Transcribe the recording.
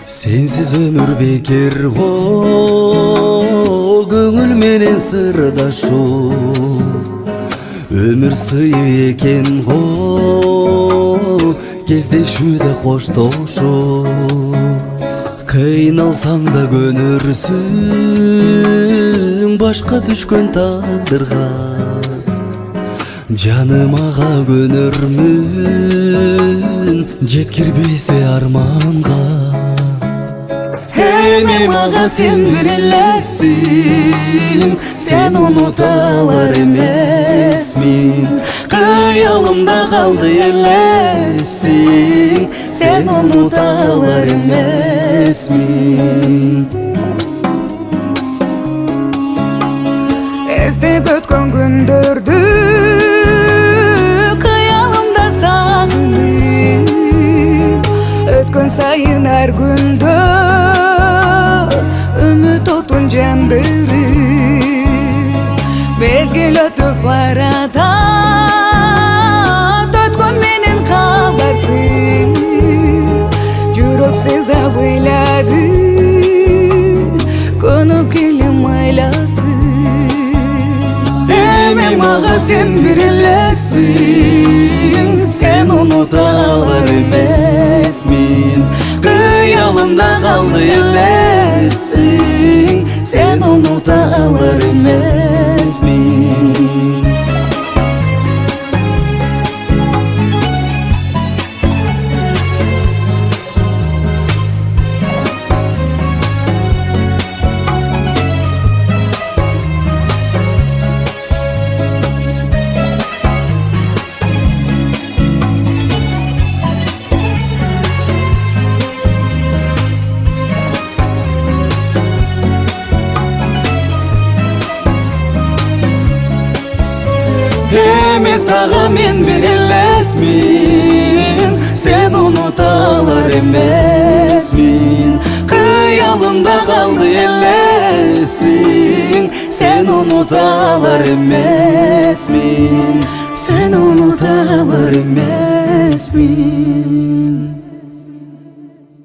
Sensiz ömür bekir go, көңүл менен сырдашуу. Ömür сыйы экен го, кездешүүдө коштошуу. Кыйналсаң да көнөрсүң башка түшкөн тагдырга. Жанымага көнөрмүн, жеткирбесе арманга. Эми мага сен берелерсиң, сен унута алар эмесмин. Кыялымда калды элесиң, сен унута алар эмесмин. Эстеп өткөн күндөрдү кыялымда сагынып, өткөн сайын ар күндө үмүт отун жандырып. Мезгил өтүп баратат, өткөн менен кабарсыз, жүрөк сезап ыйлады, көнүп келим айласыз. Эми мага сен берелерсиң, сен унута алар эмесмин. Кыялымда калды элесиң, сен унута алар эмесмин. Эми сага мен берелесмин, сен унута алар эмесмин. Кыялымда калды элесиң, сен унута алар эмесмин. Сен унута алар эмесмин.